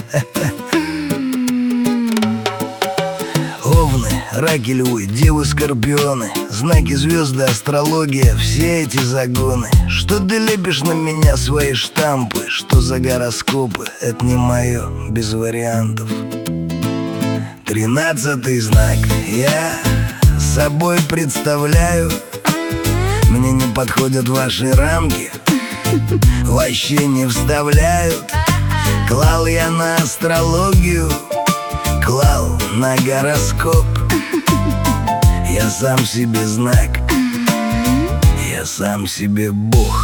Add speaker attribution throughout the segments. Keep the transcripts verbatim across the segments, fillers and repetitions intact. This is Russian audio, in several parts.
Speaker 1: Овны, раки, львы, девы, скорпионы, знаки, звезды, астрология, все эти загоны. Что ты лепишь на меня свои штампы? Что за гороскопы? Это не мое, без вариантов. Тринадцатый знак я собой представляю. Мне не подходят ваши рамки, вообще не вставляют. Клал я на астрологию, клал на гороскоп. Я сам себе знак, я сам себе бог.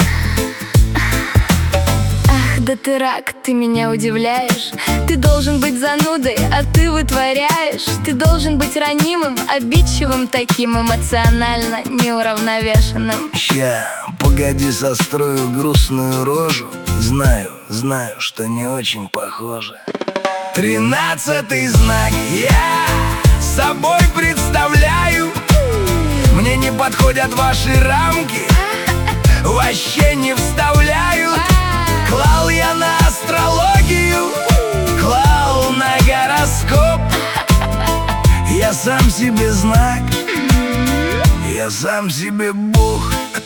Speaker 2: Ах, да ты рак, ты меня удивляешь. Ты должен быть занудой, а ты вытворяешь. Ты должен быть ранимым, обидчивым, таким эмоционально неуравновешенным.
Speaker 1: Ща, погоди, сострою грустную рожу. Знаю, знаю, что не очень похоже. Тринадцатый знак я собой представляю. Мне не подходят ваши рамки, вообще не вставляют. Клал я на астрологию, клал на гороскоп. Я сам себе знак, я сам себе бог.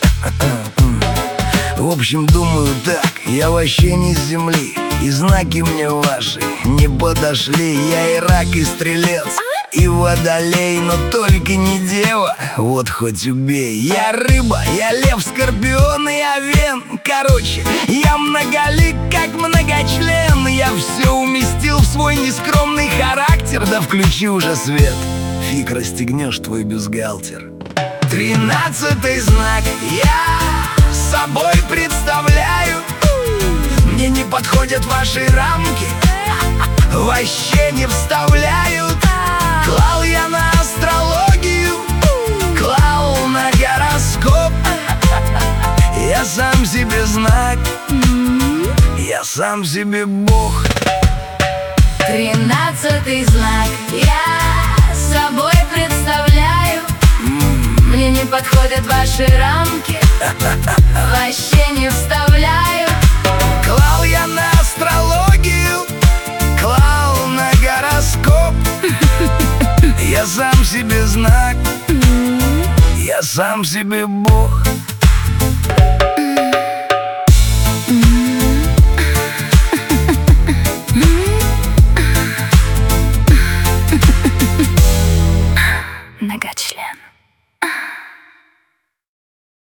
Speaker 1: В общем, думаю так, я вообще не с земли, и знаки мне ваши не подошли. Я и рак, и стрелец, и водолей, но только не дева, вот хоть убей. Я рыба, я лев, скорпион и овен. Короче, я многолик, как многочлен. Я все уместил в свой нескромный характер. Да включи уже свет, фиг расстегнешь твой бюстгальтер. Тринадцатый знак я собой представляю. Мне не подходят ваши рамки, вообще не вставляют. Клал я на астрологию, клал на гороскоп. Я сам себе знак, я сам себе бог.
Speaker 2: Тринадцатый знак я собой представляю. Мне не подходят ваши рамки, вообще не вставляю.
Speaker 1: Клал я на астрологию, клал на гороскоп. Я сам себе знак, я сам себе бог.